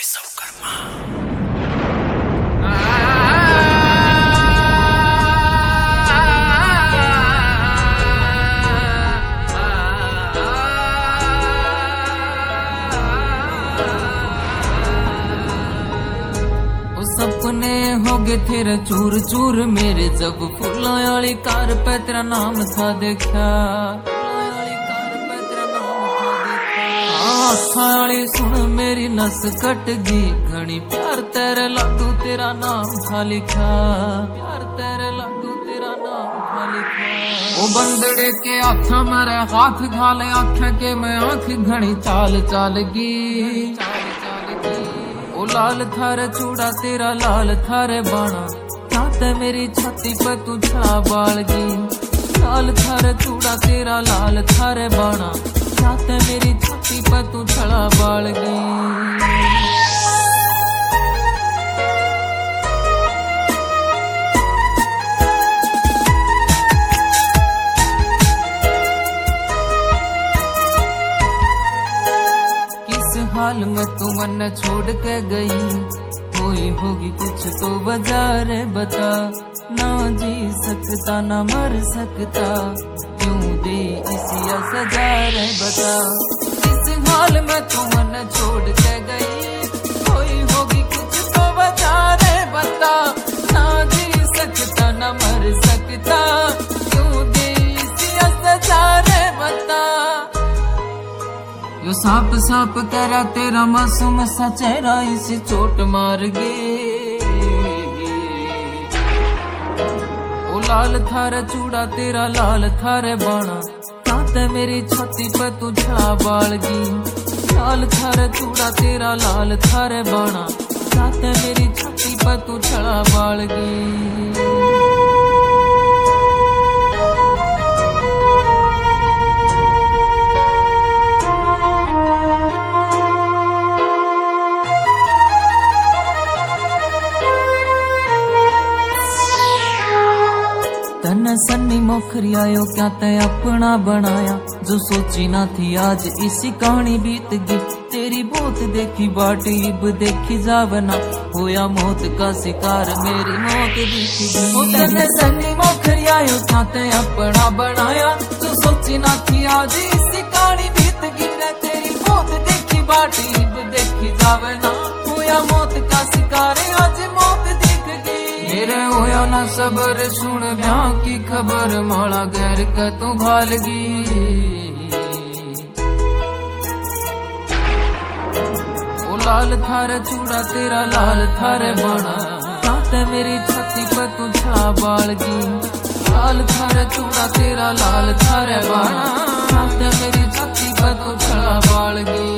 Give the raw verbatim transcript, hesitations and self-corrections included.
विश्वकर्मा। सपने हो गए तेरे चूर चूर मेरे, जब फूलों वाली कार पे तेरा नाम था देखा। आली सुन मेरी नस कट गई, घनी प्यार तेरे लाडू तेरा नाम था लिखा। प्यार तेरे लाडू तेरा नाम था लिखा। ओ बंदड़े के आँखा मेरे हाथ घाले, आँख के मैं आँख घनी चाल चाल गी। ओ लाल थारे चूड़ा तेरा लाल थारे बाणा, चाहते मेरी छाती पे तू छड़ा बालगी। लाल थारे चूड़ा तेरा लाल थारे बाणा, चाहते मेरी छाती पे तू छड़ा बालगी। हाल में तू मन छोड़ के गई, कोई होगी कुछ तो वजह रे बता। ना जी सकता ना मर सकता, क्यों दे इसी सजा रे बता। इस हाल में तू मन छोड़ के गई, कोई होगी कुछ तो वजह रे बता। ना जी सकता ना मर सकता, क्यों दे इसी सजा रे बता। यो साप साप तेरा तेरा मासूम सा चेहरा इसी चोट मार गे। ओ लाल थारे चूड़ा तेरा लाल थारे बाणा, चाहते मेरी छाती पे तू छड़ा बालगी। लाल थारे चूड़ा तेरा लाल थारे बाणा, चाहते मेरी छाती पे तू छड़ा बालगी। सन्नी मोखरी आयो क्या तय अपना बनाया, जो सोची ना थी आज इसी कहानी बीत गई। तेरी बहुत देखी बाटी अब देखी जावना, होया मौत का शिकार मेरी मौत दिखी गई। सन्नी मोखरी आयो क्या तय अपना बनाया, जो सोची ना थी आज इसी कहानी बीत गई। तेरी बहुत देखी बाटी अब देखी जावना, होया मौत का शिकार आज मौत दिख गई। मेरे होया ना सबर सुन ब्याह की खबर, माला गैर का तू घालगी। ओ लाल थारे चूड़ा तेरा लाल थारे बाणा, चाहते मेरी छाती पे तू छड़ा बालगी। लाल थारे चूड़ा तेरा लाल थारे बाणा, चाहते मेरी छाती पे तू छड़ा बालगी।